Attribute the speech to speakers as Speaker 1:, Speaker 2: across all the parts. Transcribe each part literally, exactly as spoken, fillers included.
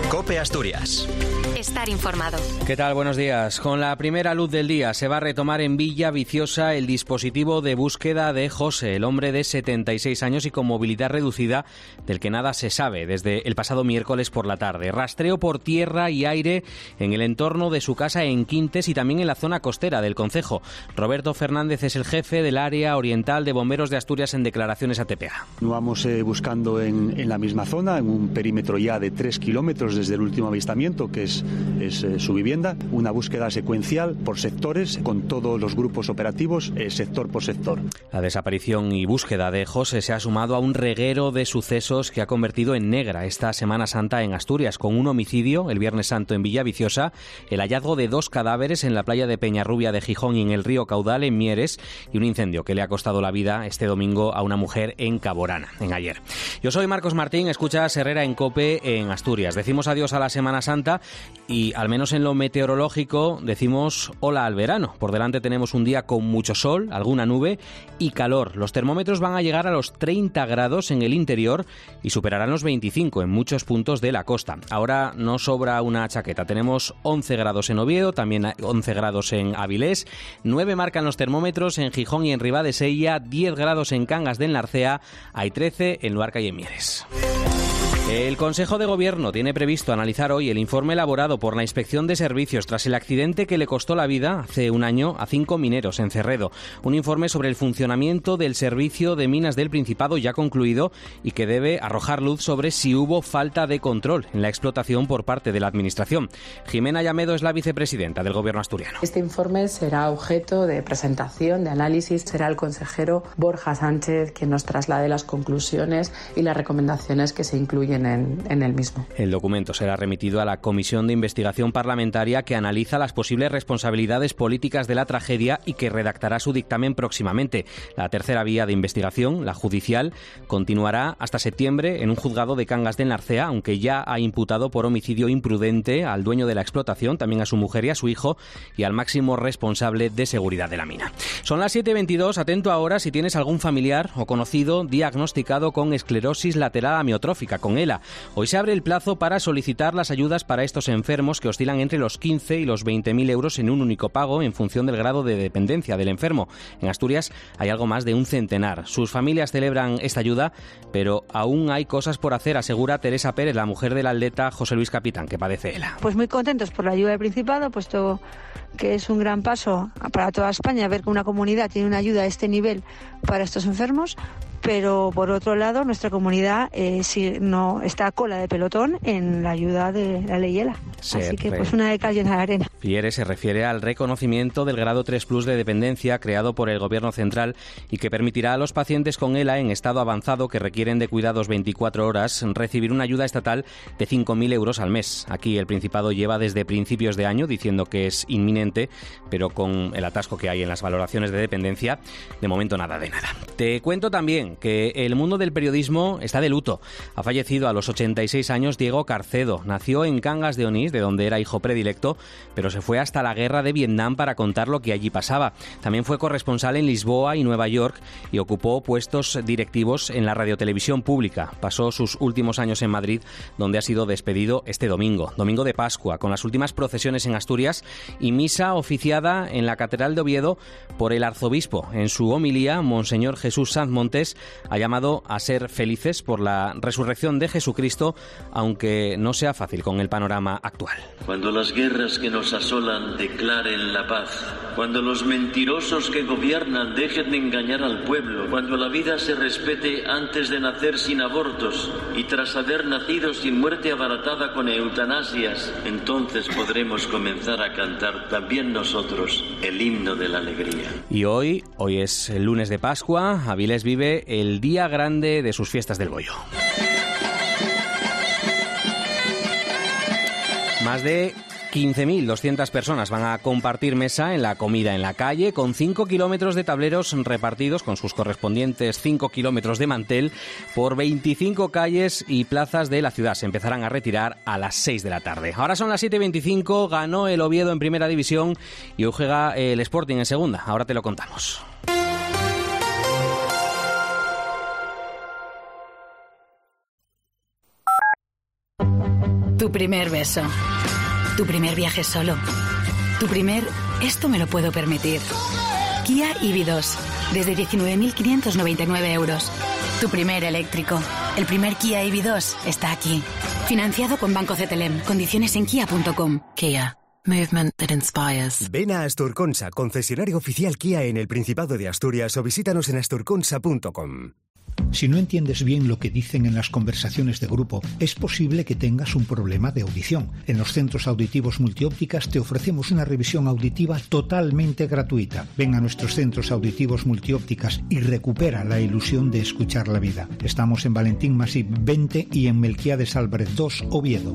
Speaker 1: COPE Asturias.
Speaker 2: Estar informado.
Speaker 3: ¿Qué tal? Buenos días. Con la primera luz del día se va a retomar en Villaviciosa el dispositivo de búsqueda de José, el hombre de setenta y seis años y con movilidad reducida, del que nada se sabe desde el pasado miércoles por la tarde. Rastreo por tierra y aire en el entorno de su casa en Quintes y también en la zona costera del concejo. Roberto Fernández es el jefe del área oriental de Bomberos de Asturias en declaraciones a T P A.
Speaker 4: Vamos eh, buscando en, en la misma zona, en un perímetro ya de tres kilómetros desde el último avistamiento, que es, es eh, su vivienda, una búsqueda secuencial por sectores, con todos los grupos operativos, eh, sector por sector.
Speaker 3: La desaparición y búsqueda de José se ha sumado a un reguero de sucesos que ha convertido en negra esta Semana Santa en Asturias, con un homicidio el Viernes Santo en Villaviciosa, el hallazgo de dos cadáveres en la playa de Peñarrubia de Gijón y en el río Caudal en Mieres, y un incendio que le ha costado la vida este domingo a una mujer en Caborana, en Ayer. Yo soy Marcos Martín, escuchas Herrera en COPE en Asturias. Decimos adiós a la Semana Santa y, al menos en lo meteorológico, decimos hola al verano. Por delante tenemos un día con mucho sol, alguna nube y calor. Los termómetros van a llegar a los treinta grados en el interior y superarán los veinticinco en muchos puntos de la costa. Ahora no sobra una chaqueta. Tenemos once grados en Oviedo, también once grados en Avilés, nueve marcan los termómetros en Gijón y en Ribadesella, diez grados en Cangas del Narcea, hay trece en Luarca y en Mieres. El Consejo de Gobierno tiene previsto analizar hoy el informe elaborado por la Inspección de Servicios tras el accidente que le costó la vida hace un año a cinco mineros en Cerredo. Un informe sobre el funcionamiento del servicio de minas del Principado ya concluido y que debe arrojar luz sobre si hubo falta de control en la explotación por parte de la Administración. Jimena Llamedo es la vicepresidenta del Gobierno asturiano.
Speaker 5: Este informe será objeto de presentación, de análisis. Será el consejero Borja Sánchez quien nos traslade las conclusiones y las recomendaciones que se incluyen En, en el mismo.
Speaker 3: El documento será remitido a la Comisión de Investigación Parlamentaria que analiza las posibles responsabilidades políticas de la tragedia y que redactará su dictamen próximamente. La tercera vía de investigación, la judicial, continuará hasta septiembre en un juzgado de Cangas del Narcea, aunque ya ha imputado por homicidio imprudente al dueño de la explotación, también a su mujer y a su hijo, y al máximo responsable de seguridad de la mina. Son las siete y veintidós. Atento ahora si tienes algún familiar o conocido diagnosticado con esclerosis lateral amiotrófica, con él. Hoy se abre el plazo para solicitar las ayudas para estos enfermos que oscilan entre los quince y los veinte mil euros en un único pago en función del grado de dependencia del enfermo. En Asturias hay algo más de un centenar. Sus familias celebran esta ayuda, pero aún hay cosas por hacer, asegura Teresa Pérez, la mujer del atleta José Luis Capitán, que padece ELA.
Speaker 6: Pues muy contentos por la ayuda del Principado, puesto que es un gran paso para toda España ver que una comunidad tiene una ayuda a este nivel para estos enfermos. Pero, por otro lado, nuestra comunidad eh, si no está a cola de pelotón en la ayuda de la ley ELA.
Speaker 3: Se
Speaker 6: Así que,
Speaker 3: re...
Speaker 6: pues, una de cal y una de arena.
Speaker 3: Fiere se refiere al reconocimiento del grado tres plus de dependencia creado por el Gobierno central y que permitirá a los pacientes con ELA en estado avanzado que requieren de cuidados veinticuatro horas recibir una ayuda estatal de cinco mil euros al mes. Aquí el Principado lleva desde principios de año diciendo que es inminente, pero con el atasco que hay en las valoraciones de dependencia, de momento nada de nada. Te cuento también que el mundo del periodismo está de luto. Ha fallecido a los ochenta y seis años Diego Carcedo. Nació en Cangas de Onís, de donde era hijo predilecto, pero se fue hasta la guerra de Vietnam para contar lo que allí pasaba. También fue corresponsal en Lisboa y Nueva York y ocupó puestos directivos en la radiotelevisión pública. Pasó sus últimos años en Madrid, donde ha sido despedido este domingo, domingo de Pascua, con las últimas procesiones en Asturias y misa oficiada en la Catedral de Oviedo por el arzobispo. En su homilía, Monseñor Jesús Sanz Montes ha llamado a ser felices por la resurrección de Jesucristo, aunque no sea fácil con el panorama actual.
Speaker 7: Cuando las guerras que nos asolan declaren la paz, cuando los mentirosos que gobiernan dejen de engañar al pueblo, cuando la vida se respete antes de nacer sin abortos y tras haber nacido sin muerte abaratada con eutanasias, entonces podremos comenzar a cantar también nosotros el himno de la alegría.
Speaker 3: Y hoy, hoy es el lunes de Pascua, Avilés vive el día grande de sus fiestas del bollo. Más de quince mil doscientas personas van a compartir mesa en la comida en la calle, con cinco kilómetros de tableros repartidos con sus correspondientes cinco kilómetros de mantel por veinticinco calles y plazas de la ciudad. Se empezarán a retirar a las seis de la tarde. Ahora son las siete y veinticinco, ganó el Oviedo en primera división y hoy juega el Sporting en segunda. Ahora te lo contamos.
Speaker 1: Tu primer beso. Tu primer viaje solo. Tu primer esto me lo puedo permitir. Kia E V dos. Desde diecinueve mil quinientos noventa y nueve euros. Tu primer eléctrico. El primer Kia E V dos está aquí. Financiado con Banco C T L M. Condiciones en kia punto com. Kia. Movement that inspires.
Speaker 2: Ven a Asturconsa, concesionario oficial Kia en el Principado de Asturias, o visítanos en asturconsa punto com.
Speaker 8: Si no entiendes bien lo que dicen en las conversaciones de grupo, es posible que tengas un problema de audición. En los centros auditivos Multiópticas te ofrecemos una revisión auditiva totalmente gratuita. Ven a nuestros centros auditivos Multiópticas y recupera la ilusión de escuchar la vida. Estamos en Valentín Masip veinte y en Melquiades Álvarez dos, Oviedo.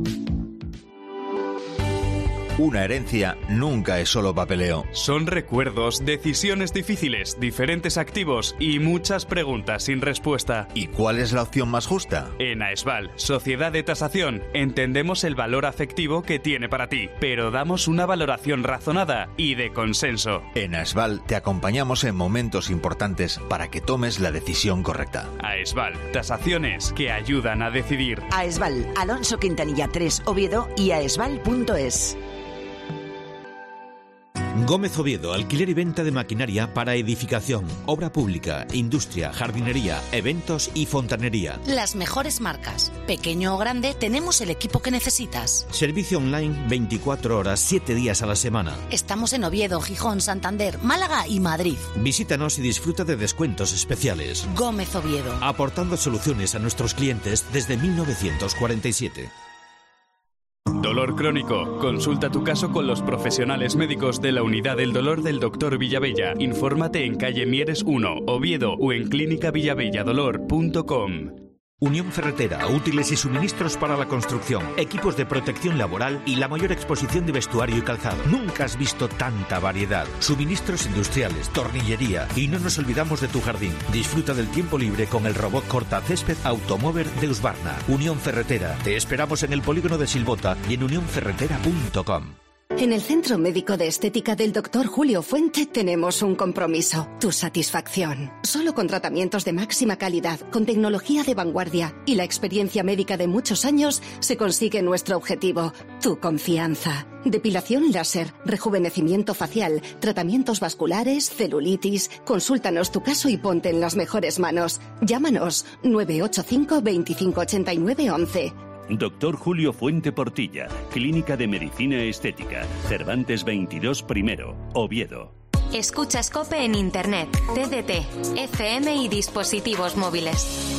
Speaker 9: Una herencia nunca es solo papeleo.
Speaker 10: Son recuerdos, decisiones difíciles, diferentes activos y muchas preguntas sin respuesta.
Speaker 9: ¿Y cuál es la opción más justa?
Speaker 10: En AESVAL, Sociedad de Tasación, entendemos el valor afectivo que tiene para ti, pero damos una valoración razonada y de consenso.
Speaker 9: En AESVAL te acompañamos en momentos importantes para que tomes la decisión correcta.
Speaker 10: AESVAL, tasaciones que ayudan a decidir.
Speaker 11: AESVAL, Alonso Quintanilla tres, Oviedo y aesval punto es.
Speaker 12: Gómez Oviedo, alquiler y venta de maquinaria para edificación, obra pública, industria, jardinería, eventos y fontanería.
Speaker 13: Las mejores marcas. Pequeño o grande, tenemos el equipo que necesitas.
Speaker 12: Servicio online veinticuatro horas, siete días a la semana.
Speaker 13: Estamos en Oviedo, Gijón, Santander, Málaga y Madrid.
Speaker 12: Visítanos y disfruta de descuentos especiales.
Speaker 13: Gómez Oviedo.
Speaker 12: Aportando soluciones a nuestros clientes desde mil novecientos cuarenta y siete.
Speaker 10: Dolor crónico. Consulta tu caso con los profesionales médicos de la Unidad del Dolor del doctor Villavella. Infórmate en calle Mieres uno, Oviedo, o en clínica villavelladolor punto com.
Speaker 12: Unión Ferretera, útiles y suministros para la construcción, equipos de protección laboral y la mayor exposición de vestuario y calzado. Nunca has visto tanta variedad. Suministros industriales, tornillería y no nos olvidamos de tu jardín. Disfruta del tiempo libre con el robot cortacésped Automover de Husqvarna. Unión Ferretera. Te esperamos en el polígono de Silbota y en unión ferretera punto com.
Speaker 14: En el Centro Médico de Estética del doctor Julio Fuente tenemos un compromiso, tu satisfacción. Solo con tratamientos de máxima calidad, con tecnología de vanguardia y la experiencia médica de muchos años, se consigue nuestro objetivo, tu confianza. Depilación láser, rejuvenecimiento facial, tratamientos vasculares, celulitis. Consúltanos tu caso y ponte en las mejores manos. Llámanos nueve ocho cinco, veinticinco ochenta y nueve once.
Speaker 15: Doctor Julio Fuente Portilla, Clínica de Medicina Estética, Cervantes veintidós primero, Oviedo.
Speaker 16: Escuchas COPE en Internet, T D T, F M y dispositivos móviles.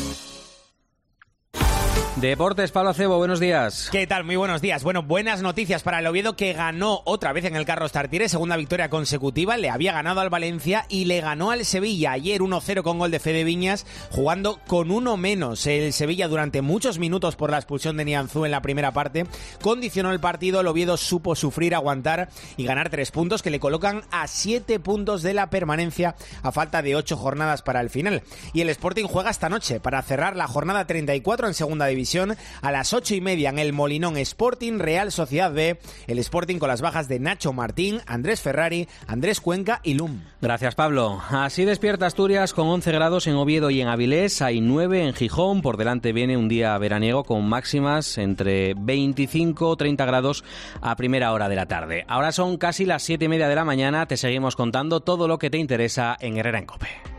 Speaker 3: Deportes, Pablo Acebo, buenos días.
Speaker 17: ¿Qué tal? Muy buenos días. Bueno, buenas noticias para el Oviedo, que ganó otra vez en el Carlos Tartiere, segunda victoria consecutiva. Le había ganado al Valencia y le ganó al Sevilla ayer uno cero con gol de Fede Viñas, jugando con uno menos. El Sevilla durante muchos minutos por la expulsión de Nianzú en la primera parte condicionó el partido. El Oviedo supo sufrir, aguantar y ganar tres puntos que le colocan a siete puntos de la permanencia a falta de ocho jornadas para el final. Y el Sporting juega esta noche para cerrar la jornada treinta y cuatro en segunda división. A las ocho y media en el Molinón, Sporting Real Sociedad B. El Sporting con las bajas de Nacho Martín, Andrés Ferrari, Andrés Cuenca y Lum.
Speaker 3: Gracias, Pablo. Así despierta Asturias con once grados en Oviedo y en Avilés. Hay nueve en Gijón. Por delante viene un día veraniego con máximas entre veinticinco y treinta grados a primera hora de la tarde. Ahora son casi las siete y media de la mañana. Te seguimos contando todo lo que te interesa en Herrera en COPE.